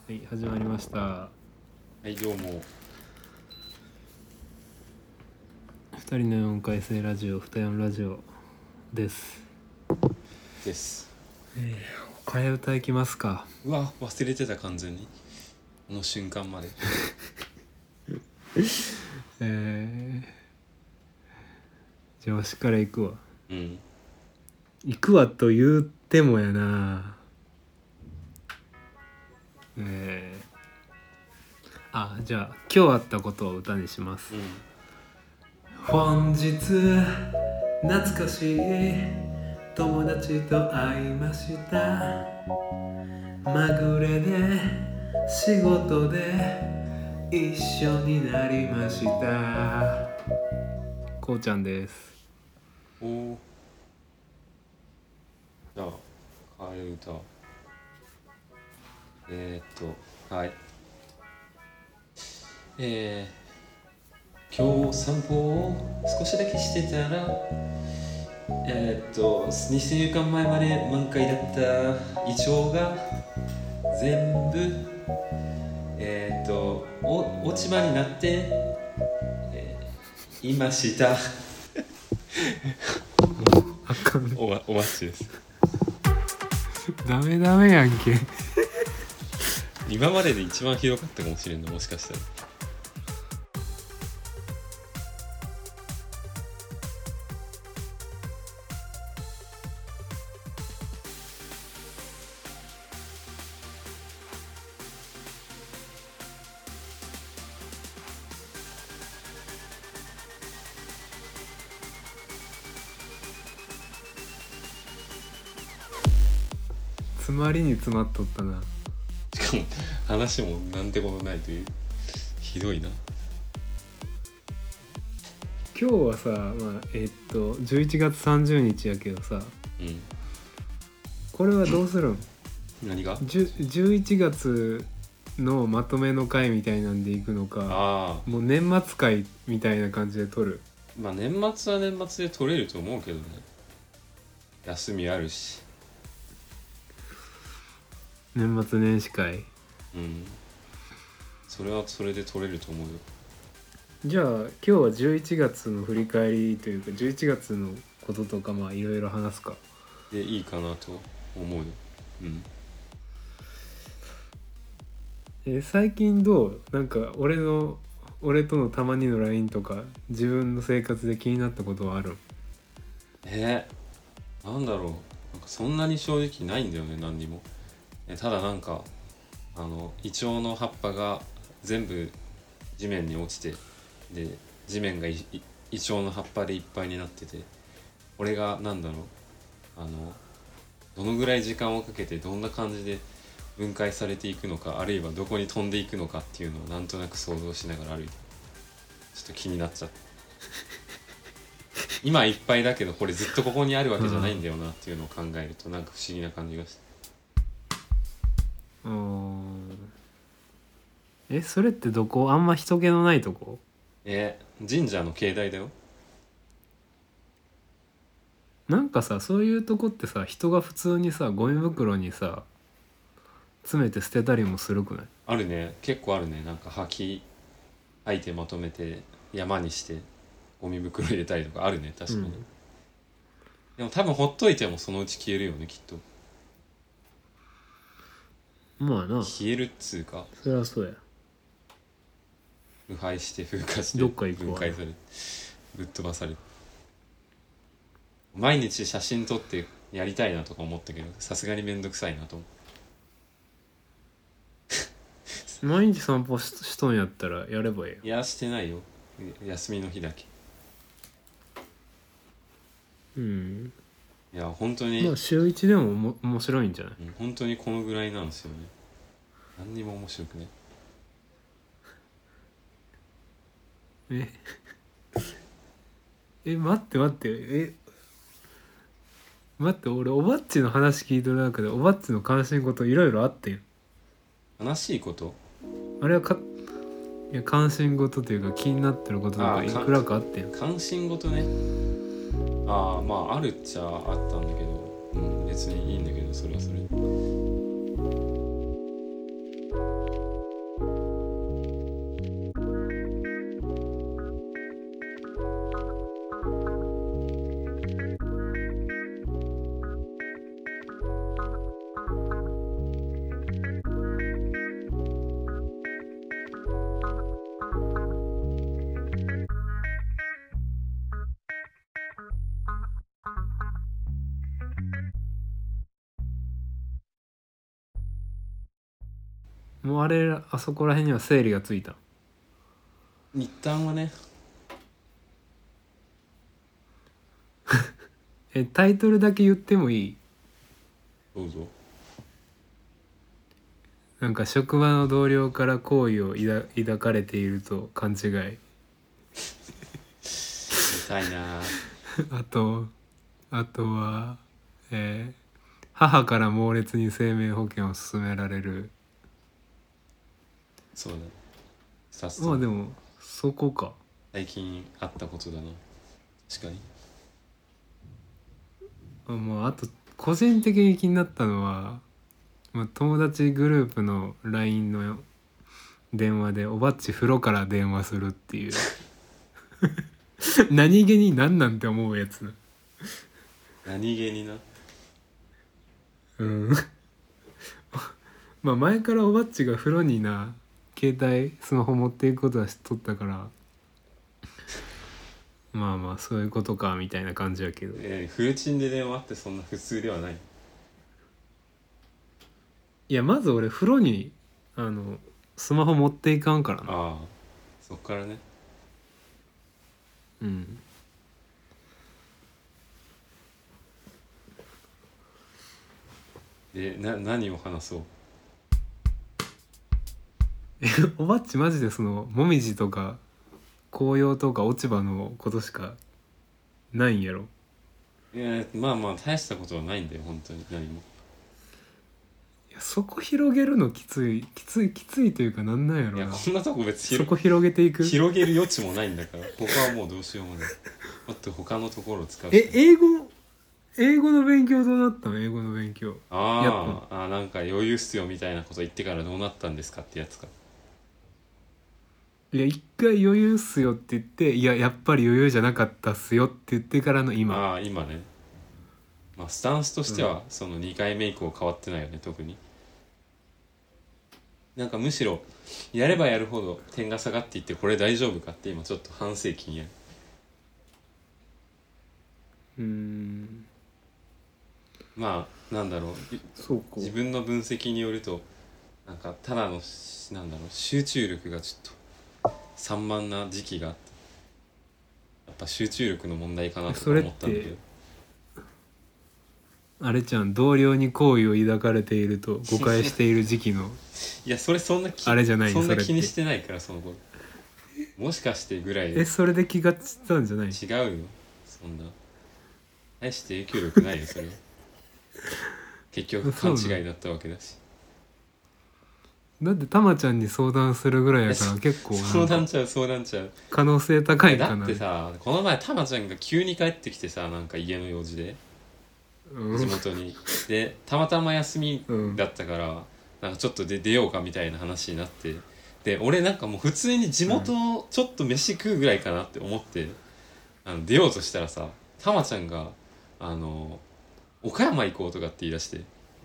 はい、始まりました。 はい、どうも。 二人の4回生ラジオ、二四ラジオです。 です。 替え歌いきますか。 うわ、忘れてた完全に。この瞬間まで。 じゃあわしから行くわ。 うん。 行くわと言ってもやな。じゃあ今日あったことを歌にします。 うん。 本日懐かしい友達と会いました。まぐれで仕事で一緒になりました。こうちゃんです。 おー。じゃあ、替え歌。はい。今日散歩を少しだけしてたら、2週間前まで満開だったイチョウが全部、落ち葉になって、いました。 あかん。 お待ちです。 ダメやんけ。 今までで一番ひどかったかもしれんの、もしかしたら。 詰まりに詰まっとったな。 しかも話もなんてことないという、ひどいな。 今日はさ、11月30日やけどさ、 うんこれはどうするん何が ？11月のまとめの回みたいなんでいくのか、 あもう年末回みたいな感じで撮る。 まあ年末は年末で取れると思うけどね。休みあるし。 年末年始回。 うんそれはそれで取れると思うよ。 じゃあ今日は11月の振り返りというか11月のこととかまあいろいろ話すか。 でいいかなと思うよ。 最近どう？なんか俺とのたまにの LINE とか自分の生活で気になったことはある？ なんだろう、なんかそんなに正直ないんだよね、何にも。ただなんかイチョウの葉っぱが全部地面に落ちて、で地面がイチョウの葉っぱでいっぱいになってて、これがなんだろう、どのぐらい時間をかけてどんな感じで分解されていくのか、あるいはどこに飛んでいくのかっていうのをなんとなく想像しながら歩いて、ちょっと気になっちゃった。今いっぱいだけどこれずっとここにあるわけじゃないんだよなっていうのを考えると、なんか不思議な感じがして。 それってどこ？あんま人気のないとこ？ 神社の境内だよ。 なんかさ、そういうとこってさ、人が普通にさゴミ袋にさ詰めて捨てたりもするくない？ あるね、結構あるね。なんか吐いてまとめて山にしてゴミ袋入れたりとかあるね、確かに。でも多分ほっといてもそのうち消えるよね、きっと。 まあな、 消えるっつうか、 そりゃそうや。 腐敗して風化してどっか行くわ分解されぶっ飛ばされる。毎日写真撮ってやりたいなとか思ったけど、さすがにめんどくさいなと思毎日散歩しとんやったらやればいいよ。 う。いやしてないよ、休みの日だけ。いや本当に、 まあ週一でも面白いんじゃない？ 本当にこのぐらいなんですよね。何にも面白くね。 待って俺おばっちの話聞いてる中でおばっちの関心事いろいろあってん。 悲しいこと？ あれはいや関心事というか気になってることとかいくらかあってん。 関心事ね。まああるっちゃあったんだけど、別にいいんだけど、それはそれ。 もうあそこら辺には整理がついた。 一旦はね。 タイトルだけ言ってもいい？ どうぞ。 なんか職場の同僚から好意を抱かれていると勘違い。 痛いな。 あとは、母から猛烈に生命保険を勧められる。 そうだね。さすまあでもそこか。 最近あったことだな。確かに。 あと個人的に気になったのは、友達グループの LINE の電話でおばっち風呂から電話するっていう何気に何なんて思うやつ。 何気にな。 うん前からおばっちが風呂に携帯スマホ持っていくことは知っとったから、そういうことかみたいな感じやけど、 フルチンで電話ってそんな普通ではない。 いやまず俺風呂にスマホ持っていかんからな。 ああ、そっからね。 うんで、何を話そう。 おばっちマジでそのもみじとか紅葉とか落ち葉のことしかないんやろ。 いや、まあ大したことはないんだよ本当に何も。 いやそこ広げるのきついというかなんなんやろな。 いや、こんなとこ別にそこ広げていく。 広げる余地もないんだから、ここはもうどうしようもない。もっと他のところを使う。 英語の勉強どうなったの？英語の勉強。 なんか余裕っすよみたいなこと言ってからどうなったんですかってやつか。 いや一回余裕っすよって言って、いややっぱり余裕じゃなかったっすよって言ってからの今。 今ね。スタンスとしてはその2回目以降変わってないよね特に。なんかむしろやればやるほど点が下がっていって、これ大丈夫かって今ちょっと反省期にある。なんだろう、 そうか。 自分の分析によるとなんかただの集中力がちょっと散漫な時期があって、やっぱ集中力の問題かなとか思ったんだけど。 あれちゃん、同僚に好意を抱かれていると誤解している時期のいやそれそんなあれじゃないそんなそれって気にしてないからその頃。もしかしてぐらいで。 それで気がつったんじゃない？ 違うよ、そんな大して影響力ないよそれは。結局勘違いだったわけだし。 だってたまちゃんに相談するぐらいやから結構相談ちゃう可能性高いかな。 だってさ、この前たまちゃんが急に帰ってきてさ、なんか家の用事で地元にでたまたま休みだったから、なんかちょっと出ようかみたいな話になって、で俺なんかもう普通に地元ちょっと飯食うぐらいかなって思って出ようとしたらさ、たまちゃんが岡山行こうとかって言い出して。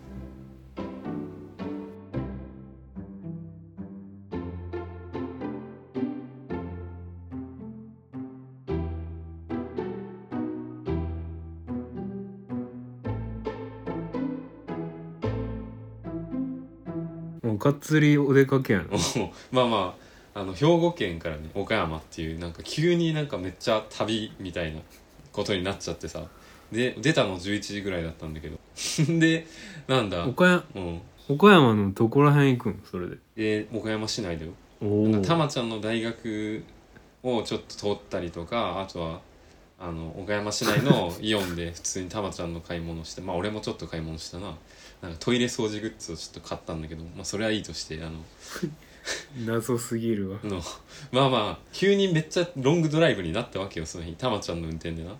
もうがっつりお出かけやん。 兵庫県からね岡山っていう、なんか急になんかめっちゃ旅みたいなことになっちゃってさ、で出たの11時ぐらいだったんだけどでなんだ岡山のどこら辺行くんそれで？ 岡山市内だよ。 おたまちゃんの大学をちょっと通ったりとか、あとは岡山市内のイオンで普通にたまちゃんの買い物して、俺もちょっと買い物したな。なんかトイレ掃除グッズをちょっと買ったんだけど、それはいいとして謎すぎるわ。 急にめっちゃロングドライブになったわけよその日、たまちゃんの運転でな。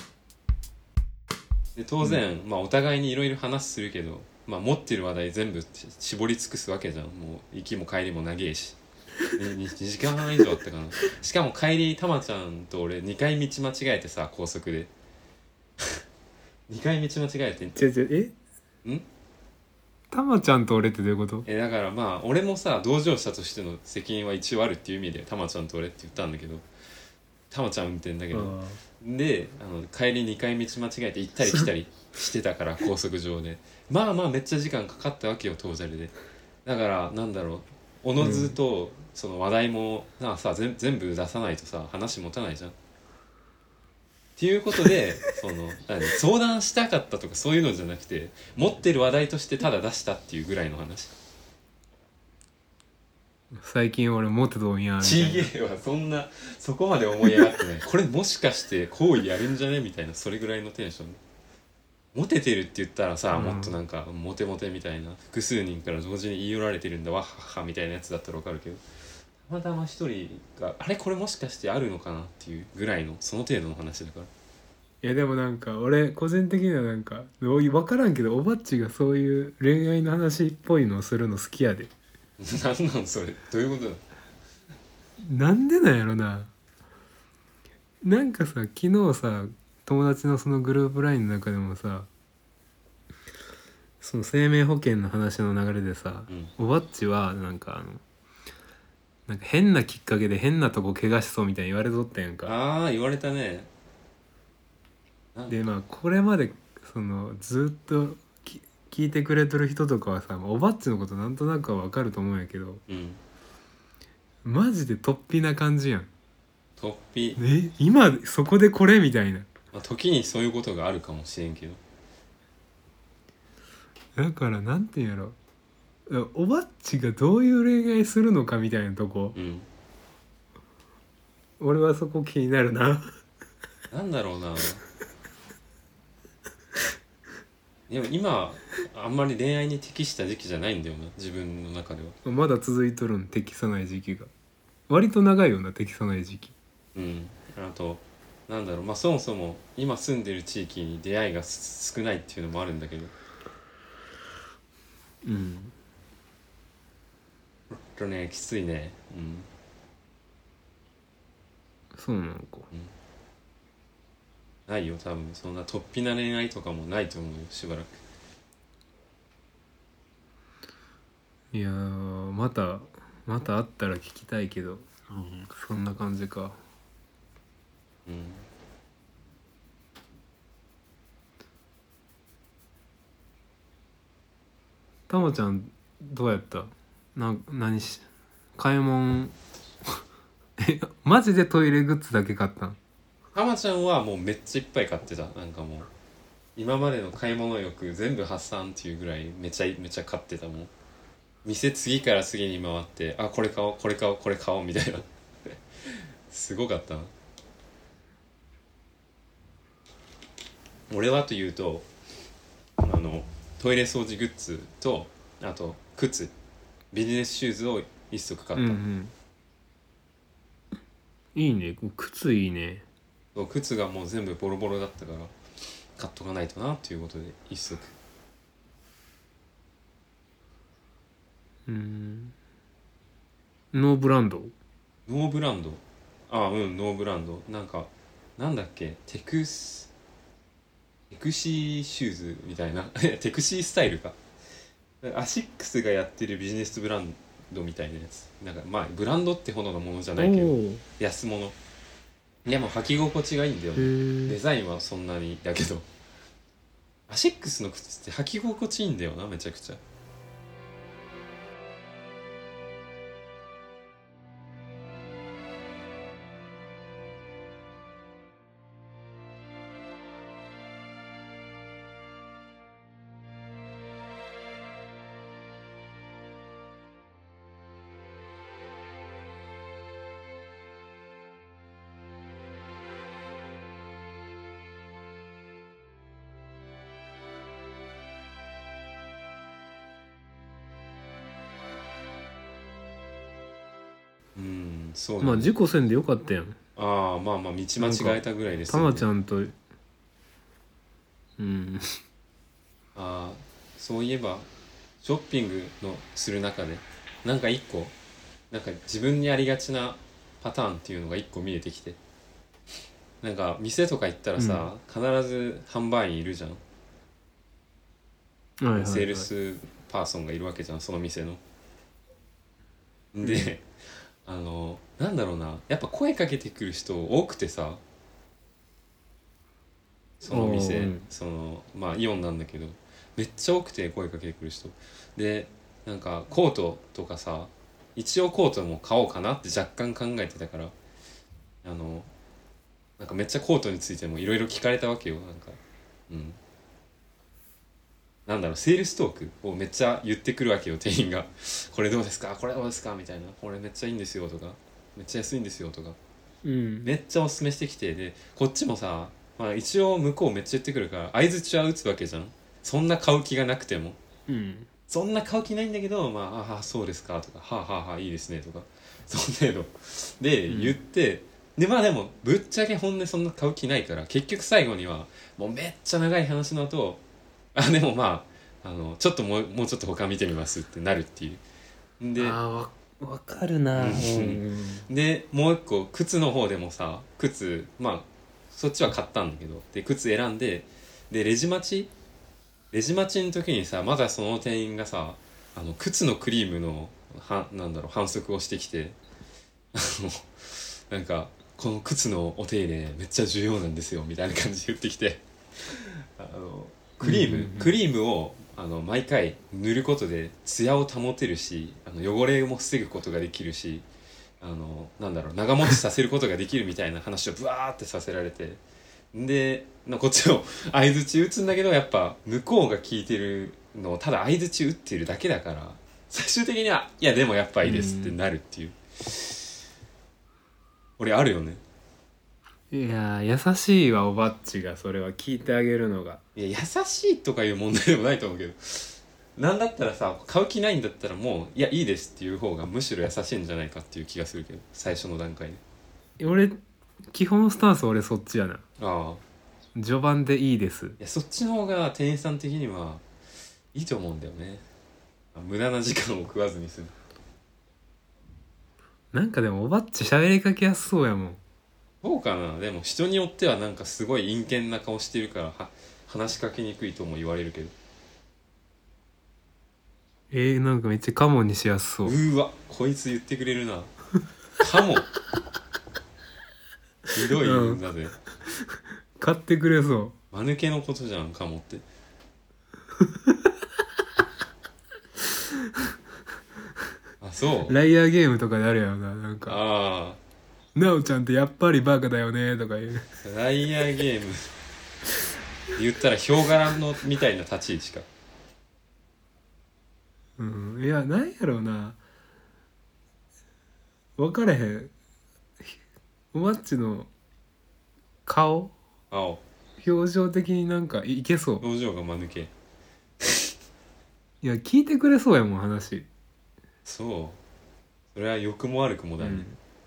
で当然、お互いにいろいろ話するけど、持ってる話題全部絞り尽くすわけじゃん。もう行きも帰りも長えし2時間半以上あったかな。しかも帰りたまちゃんと俺2回道間違えてさ、高速で2回道間違えてたまちゃんと俺ってどういうこと？ だから俺もさ同乗者としての責任は一応あるっていう意味でたまちゃんと俺って言ったんだけど、たまちゃん運転だけど、で帰り2回道間違えて行ったり来たりしてたから高速上でめっちゃ時間かかったわけよトータルで。だからなんだろう、 おのずとその話題もさ全部出さないとさ話持たないじゃんっていうことで相談したかったとかそういうのじゃなくて持ってる話題としてただ出したっていうぐらいの話。 最近俺モテとんやみたちいな。 げえはそこまで思い上がってないこれもしかして行為やるんじゃねみたいなそれぐらいのテンション。モテてるって言ったらさ、もっとなんかモテモテみたいな複数人から同時に言い寄られてるんだわっはっはみたいなやつだったらわかるけど、たまたま一人があれこれもしかしてあるのかなっていうぐらいのその程度の話だから。 いやでもなんか俺個人的にはなんか分からんけどおばっちがそういう恋愛の話っぽいのをするの好きやで。 なんなんそれどういうことだ。 なんでなんやろな。なんかさ昨日さ友達のそのグループ LINE の中でもさその生命保険の話の流れでさ、おばっちはなんかなんか変なきっかけで変なとこ怪我しそうみたいに言われとったやんか。 ああ言われたね。 でまあこれまでそのずっと聞いてくれてる人とかはさおばっちのことなんとなくは分かると思うんやけど、マジで突飛な感じやん。 突飛、 今そこでこれみたいな。 まあ、時にそういうことがあるかもしれんけど。 だからなんていうんやろ、おばっちがどういう恋愛するのかみたいなとこ、俺はそこ気になるな。 なんだろうな。でも今あんまり恋愛に適した時期じゃないんだよな自分の中では。 まだ続いとるん適さない時期が割と長いよな適さない時期。 あとなんだろう、まあそもそも今住んでる地域に出会いが少ないっていうのもあるんだけど、きついね。 そうなのか。 ないよ多分そんな突飛な恋愛とかもないと思うよしばらく。 いやまた会ったら聞きたいけど、そんな感じか。たまちゃんどうやった？何し買い物マジでトイレグッズだけ買ったん？ たまちゃんはもうめっちゃいっぱい買ってた。なんかもう今までの買い物欲全部発散っていうぐらいめちゃ買ってたもん。店次から次に回ってこれ買おうこれ買おうこれ買おうみたいなすごかったな。俺はというとトイレ掃除グッズとあと靴ビジネスシューズを一足買った。 いいね靴いいね。 靴がもう全部ボロボロだったから買っとかないとなっていうことで一足。 ノーブランドノーブランドノーブランドなんだっけテクシーシューズみたいなテクシースタイルか。アシックスがやってるビジネスブランドみたいなやつ。なんかまあブランドってほどのものじゃないけど安物でも履き心地がいいんだよね。デザインはそんなにだけどアシックスの靴って履き心地いいんだよなめちゃくちゃ。そうだね。 まあ事故せんでよかったやん。 まあ道間違えたぐらいですたよね。 まちゃんとそういえばショッピングのする中でなんか一個なんか自分にありがちなパターンっていうのが一個見えてきて、なんか店とか行ったらさ、必ず販売員いるじゃん、セールスパーソンがいるわけじゃんその店の。で、なんだろうな、やっぱ声かけてくる人多くてさ、その店、まあイオンなんだけどめっちゃ多くて声かけてくる人で、なんかコートとかさ一応コートも買おうかなって若干考えてたから、なんかめっちゃコートについてもいろいろ聞かれたわけよ。なんかなんだろう、セールストークをめっちゃ言ってくるわけよ、店員が。これどうですか、これどうですかみたいな、これめっちゃいいんですよとか、めっちゃ安いんですよとか、めっちゃおすすめしてきて、でこっちもさ、まあ、一応向こうめっちゃ言ってくるから相づちは打つわけじゃん。そんな買う気がなくても、そんな買う気ないんだけど、まあ、あそうですかとか、はあはあはあいいですねとか、その程度で言って、でまあでもぶっちゃけ本音でそんな買う気ないから、結局最後にはもうめっちゃ長い話の後、でもまあちょっともうちょっと他見てみますってなるっていう。でわかるな。 でもう一個靴の方でもさ、靴まあそっちは買ったんだけど、で靴選んで、でレジ待ちの時にさ、まだその店員がさ、靴のクリームのなんだろう反則をしてきて、なんかこの靴のお手入れめっちゃ重要なんですよみたいな感じで言ってきて、クリームを毎回塗ることでツヤを保てるし、汚れも防ぐことができるし、なんだろう、長持ちさせることができるみたいな話をブワーってさせられて、でこっちを相づち打つんだけど、やっぱ向こうが聞いてるのをただ相づち打ってるだけだから、最終的にはいやでもやっぱいいですってなるっていう、俺あるよね。 いや優しいわ、おばっちがそれは聞いてあげるのが。 いや優しいとかいう問題でもないと思うけど、なんだったらさ、買う気ないんだったらもういやいいですっていう方がむしろ優しいんじゃないかっていう気がするけど、最初の段階で。 俺基本スタンス俺そっちやな。 ああ、 序盤でいいです。 いやそっちの方が店員さん的にはいいと思うんだよね。無駄な時間を食わずに済む。 なんかでもおばっち喋りかけやすそうやもん。 そうかな。でも人によってはなんかすごい陰険な顔してるから話しかけにくいとも言われるけど。 なんかめっちゃカモにしやすそう。 うわこいつ言ってくれるな。カモひどいんだぜ、 買ってくれそう。 間抜けのことじゃんカモってあそうライアーゲームとかであるやろな、なんかあなおちゃんってやっぱりバカだよねとか言う。 ライアーゲーム言ったらヒョウ柄のみたいな立ち位置か。 いやなんやろうな、分かれへん。おばっちの顔青表情的になんかいけそう。 表情が間抜け。 いや聞いてくれそうやもん話。 そうそれは良くも悪くもだね、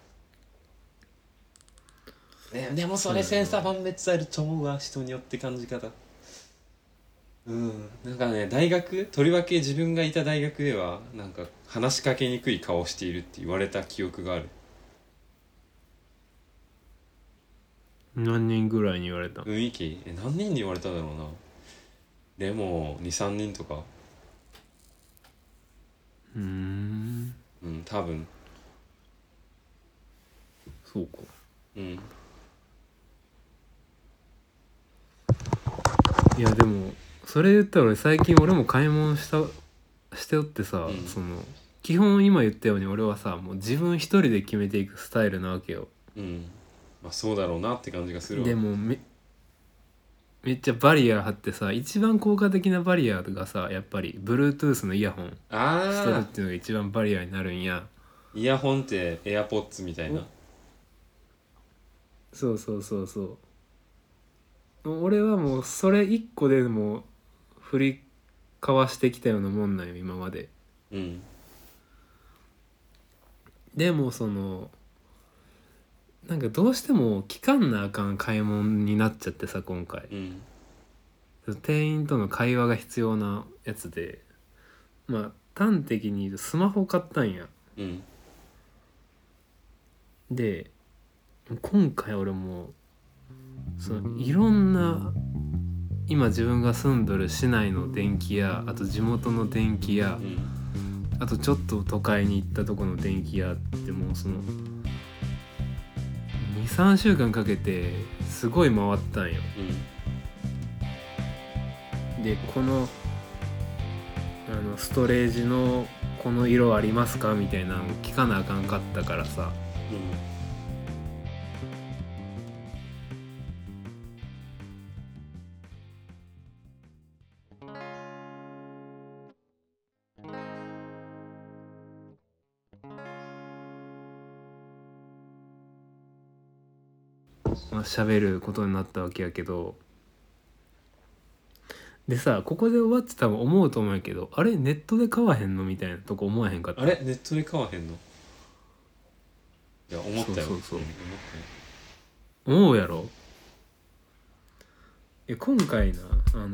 でもそれ千差万別あると思うわ、人によって感じ方。なんかね、とりわけ自分がいた大学ではなんか話しかけにくい顔をしているって言われた記憶がある。 何人ぐらいに言われた？ 雰囲気何人に言われただろうな。でも 2,3 人とか。多分そうか。いやでもそれ言ったら俺最近俺も買い物しておってさ、その基本今言ったように俺はさもう自分一人で決めていくスタイルなわけよ。 まあそうだろうなって感じがするわ。 でもめっちゃバリア張ってさ、一番効果的なバリアがさやっぱり Bluetooth のイヤホンしてるっていうのが一番バリアになるんや。 イヤホンって AirPods みたいな。 そう俺はもうそれ一個でも振りかわしてきたようなもんなんよ今まで。でもそのなんかどうしても聞かんなあかん買い物になっちゃってさ今回、店員との会話が必要なやつで、まあ端的に言うとスマホ買ったんや。で今回俺もそのいろんな今自分が住んどる市内の電気屋、あと地元の電気屋、あとちょっと都会に行ったとこの電気屋ってもうその 2,3 週間かけてすごい回ったんよ。でこのストレージのこの色ありますかみたいなの聞かなあかんかったからさ、まあ、喋ることになったわけやけど、でさ、ここで終わって多分思うと思うんやけど、あれネットで買わへんのみたいなとこ思わへんかった？ あれネットで買わへんの？いや思ったよ。 そうそうそう、 思っ思うやろ。今回な、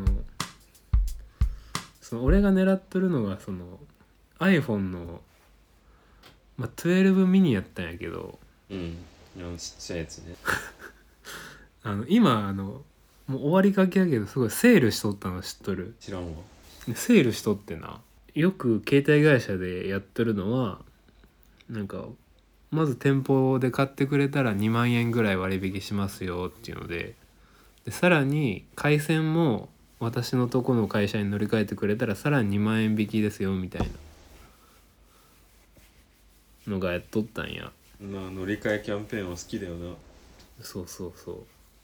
その俺が狙っとるのがその iPhone の、まあ、12ミニやったんやけど、 たよ。ちっちゃいやつね。 今もう終わりかけやけどすごいセールしとったの知っとる？ 知らんわ。 でセールしとってな、よく携帯会社でやってるのはなんかまず店舗で買ってくれたら2万円ぐらい割引しますよっていうので、さらに回線も私のとこの会社に乗り換えてくれたらさらに2万円引きですよみたいなのがやっとったんや。 まあ乗り換えキャンペーンは好きだよな。 そうそうそう、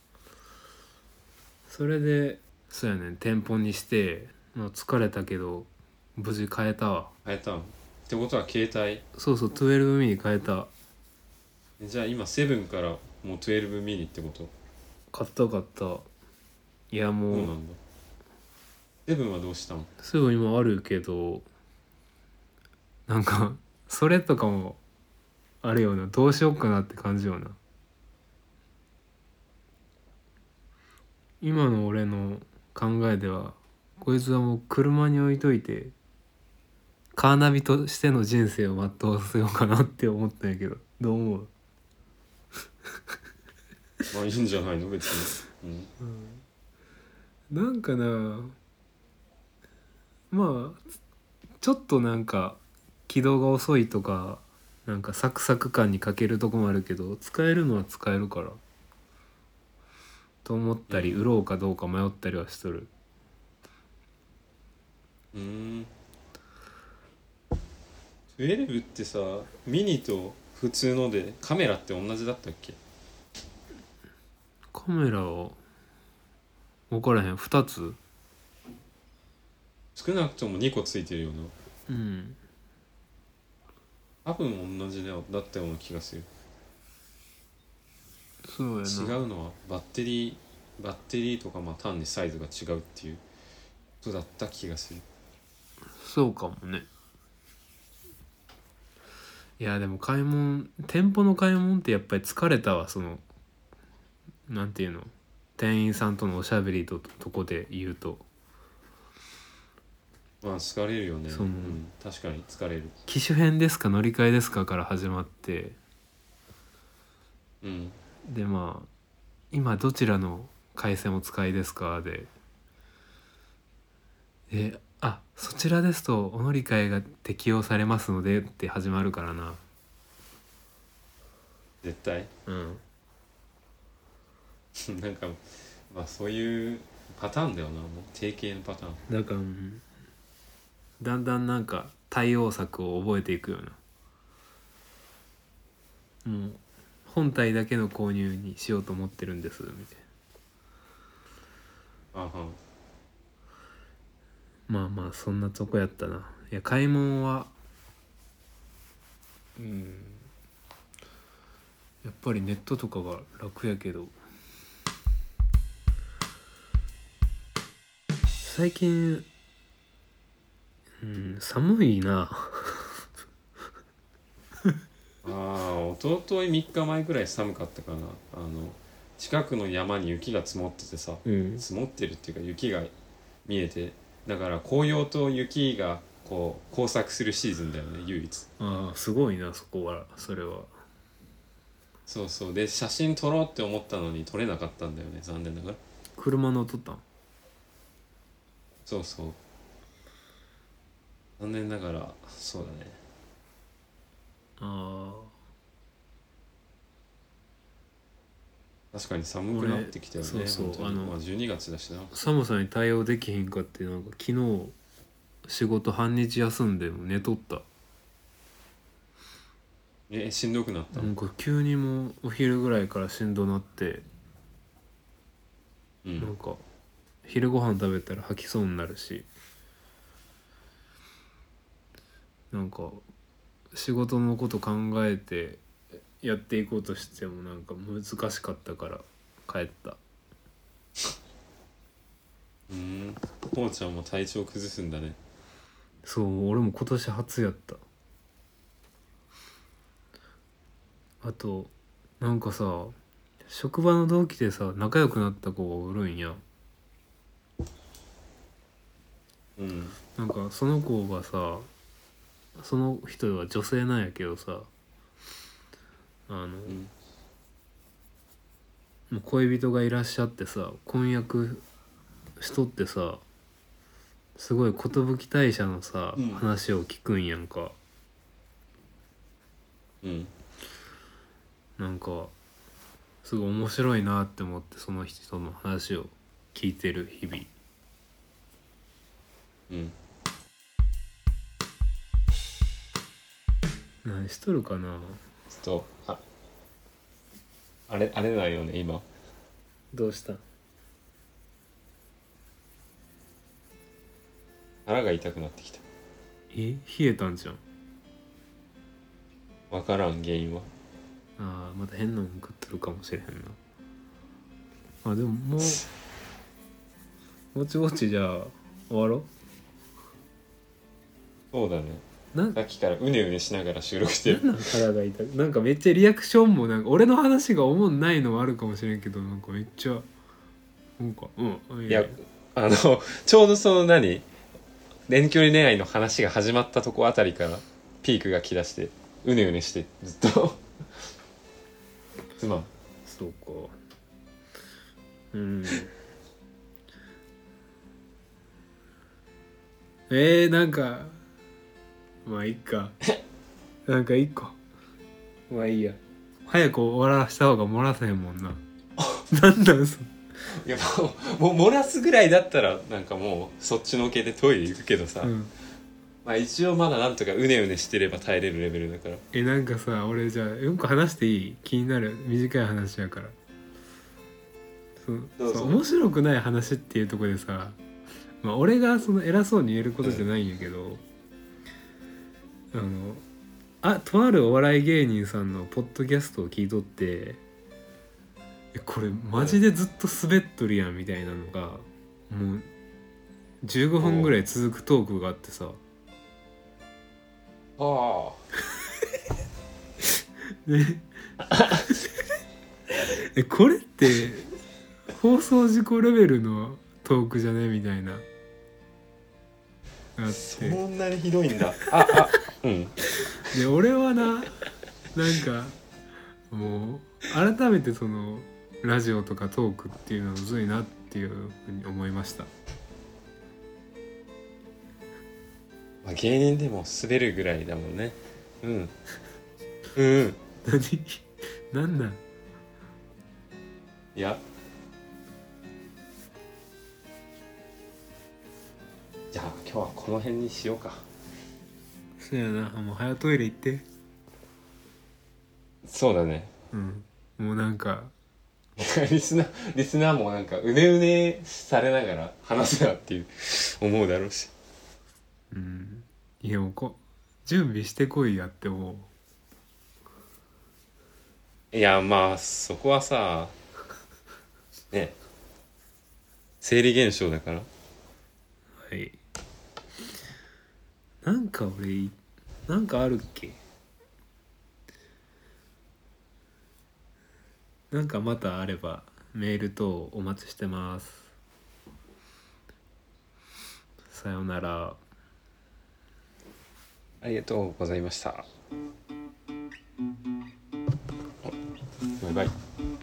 それでそうやねん、店舗にして、まあ、疲れたけど無事買えたわ。 変えたんってことは携帯。 そうそう、12ミニ買えた。 じゃあ今セブンからもう12ミニってこと？ 買った買った。いやそうもうなんだ。セブンはどうしたん？ すぐ今あるけど、なんかそれとかもあるような、どうしよっかなって感じよな。今の俺の考えではこいつはもう車に置いといてカーナビとしての人生を全うせようかなって思ったんやけど、どう思う？ まあいいんじゃないの別に。 なんかな、まあちょっとなんか起動が遅いとか、なんかサクサク感に欠けるとこもあるけど、使えるのは使えるからと思ったり、売ろうかどうか迷ったりはしとる。 12ってさ、ミニと普通のでカメラって同じだったっけ？ カメラを分からへん、2つ。 少なくとも2個ついてるよな。 うん、 多分同じだったような気がする。 そうやな。 違うのはバッテリーとか、まあ単にサイズが違うっていうことだった気がする。 そうかもね。いやでも買い物、店舗の買い物ってやっぱり疲れたわ。そのなんていうの、店員さんとのおしゃべりとこで言うと、 まあ疲れるよね。 その確かに疲れる。 機種変ですか乗り換えですかから始まって、でまあ今どちらの回線お使いですかで、あ、そちらですとお乗り換えが適用されますのでって始まるからな。 絶対。なんかまあそういうパターンだよな。もう定型のパターンだから、だんだんなんか対応策を覚えていくような。もう本体だけの購入にしようと思ってるんですみたいな。まあまあそんなとこやったな。いや買い物はやっぱりネットとかが楽やけど、最近寒いな。 弟3日前くらい寒かったかな。近くの山に雪が積もっててさ、積もってるっていうか雪が見えて、だから紅葉と雪がこう交錯するシーズンだよね、唯一。 ああすごいな、そこは。それはそうそう。で写真撮ろうって思ったのに撮れなかったんだよね、残念ながら。 車乗っとったん？ そうそう、残念ながらそうだね。 あ確かに寒くなってきたよね。 そうそう、 本当にまあ12月だしな。 寒さに対応できひんかって、なんか昨日仕事半日休んでも寝とった。 しんどくなったの？ なんか急にもうお昼ぐらいからしんどなって、 うんなんか昼ご飯食べたら吐きそうになるし、なんか仕事のこと考えてやっていこうとしてもなんか難しかったから帰った。 こうちゃんも体調崩すんだね。 そう、俺も今年初やった。あとなんかさ、職場の同期でさ仲良くなった子がおるんや。なんかその子がさ、その人は女性なんやけどさ、もう恋人がいらっしゃってさ、婚約しとってさ、すごい寿退社のさ、話を聞くんやんか。なんかすごい面白いなって思って、その人の話を聞いてる日々。何しとるかな。 ちょっとあれだよね今。 どうした？ 腹が痛くなってきた。 冷えたんじゃん。 わからん原因は。 また変なもん食ってるかもしれへんな。でももうぼちぼちじゃあ終わろそうだね。 う。 さっきからうねうねしながら収録してる。 なん腹が痛い。なんかめっちゃリアクションもなんか俺の話が思んないのはあるかもしれんけど、なんかめっちゃなんかいやちょうどその遠距離恋愛の話が始まったとこあたりからピークが来だしてうねうねしてずっとすまん。 そうか。なんかまあいいか。なんか一個まあいいや。早く終わらした方が漏らせへんもんな。なんだそ。 いやもう漏らすぐらいだったらなんかもうそっちのけでトイレ行くけどさ、まあ一応まだなんとかうねうねしてれば耐えれるレベルだから。 なんかさ、俺じゃあよく話していい？気になる短い話やから。そう面白くない話っていうところでさ、まあ俺がその偉そうに言えることじゃないんやけど、とあるお笑い芸人さんのポッドキャストを聞いとって、これマジでずっと滑っとるやんみたいなのがもう15分ぐらい続くトークがあってさ、これって放送事故レベルのトークじゃねみたいなあって、 そんなにひどいんだ。 で俺はなんかもう改めてそのラジオとかトークっていうのはむずいなっていうふうに思いました。 まあ、芸人でも滑るぐらいだもんね。 なんなん？ いやじゃあ今日はこの辺にしようか。 そうやな、もう早トイレ行って。 そうだね。 もうなんかリスナーもなんかうねうねされながら話せなっていう思うだろうし。 いやもう準備してこいやって思う。いやまあそこはさね、生理現象だから。 はい。なんか俺なんかあるっけ？なんかまたあればメール等お待ちしてます。さようなら。 ありがとうございました。バイバイ。